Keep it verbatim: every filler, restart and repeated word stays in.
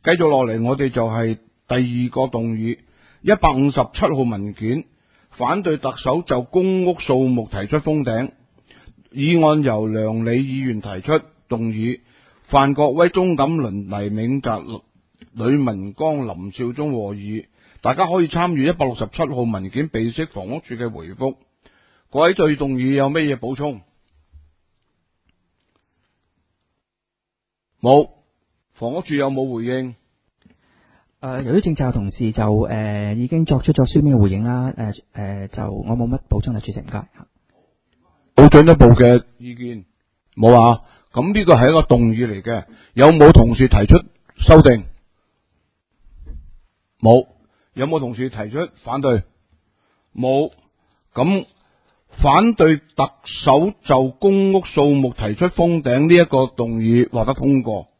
繼續落嚟，我哋就係第二個動議，一百五十七號文件，反對特首就公屋數目提出封頂。議案由梁理議員提出動議，范國威、鍾錦麟、黎銘澤、呂文剛、林少忠和議。大家可以參與一百六十七號文件備悉房屋署嘅回覆。各位對動議有咩嘢補充？冇。房屋署有冇回應？ 誒、呃，由於政策同事就誒、呃、已經作出咗書面嘅回應啦，誒、呃、誒、呃、就我冇乜補充啦，主席唔該。 冇進一步嘅意見，冇啊。咁呢個係一個動議嚟嘅，有冇同事提出修訂？冇。有冇同事提出反對？冇。咁反對特首就公屋數目提出封頂呢一個動議獲得通過。